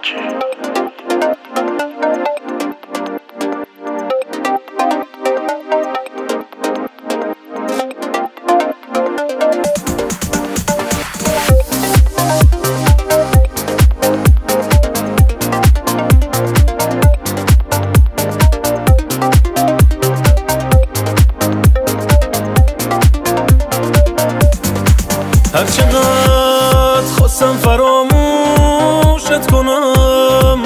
هرچقدر خواستم فراموشت کنم،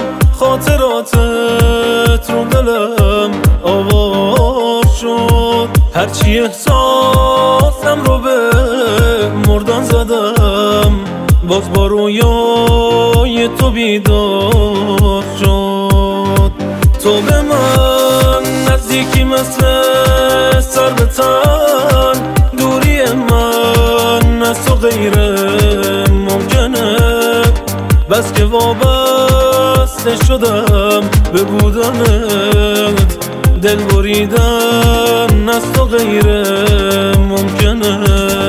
خاطراتت رو دلم آوار شد. هرچی احساسم رو به مردن زدم، باز با رویای تو بیدار شد. تو به من نزدیکی مثل سر به تن، دوری من از تو غیر ممکنه. بس که وابسته شدم به بودنت، دل بریدن از تو غیر ممکنه.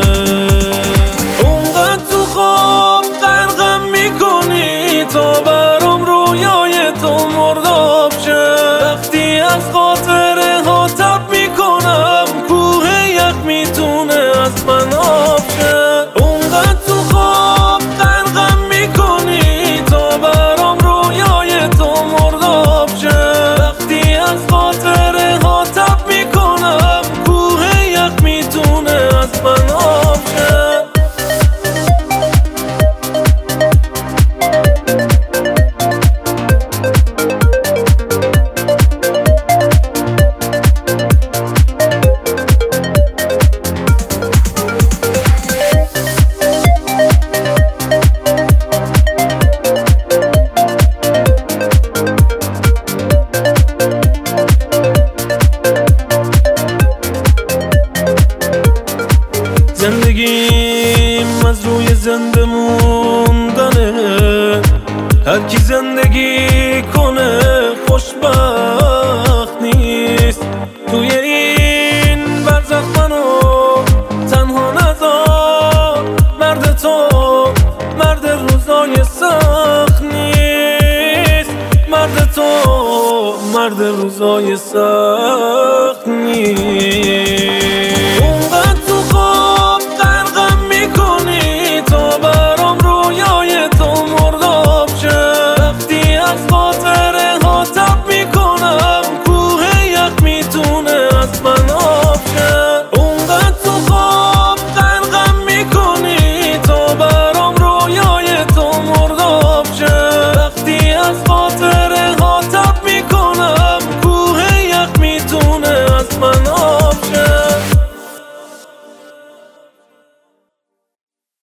اونقدر تو خواب غرقم میکنی تا برام رویای تو مرداب شه. وقتی از خاطره ها تب میکنم، کوه یخ میتونه از من آب شه. اونقدر تو خواب غرقم میکنی تا برام رویای تو مرداب شه. وقتی از خاطره ها تب میکنم، کوه یخ میتونه از من آب شه. زندگیم از روی زنده موندنه، هر کی زندگی کنه خوشبخت نیست. توی این برزخ منو تنها نذار، مرد تو مرد روزای سخت نیست. مرد تو مرد روزای سخت نیست.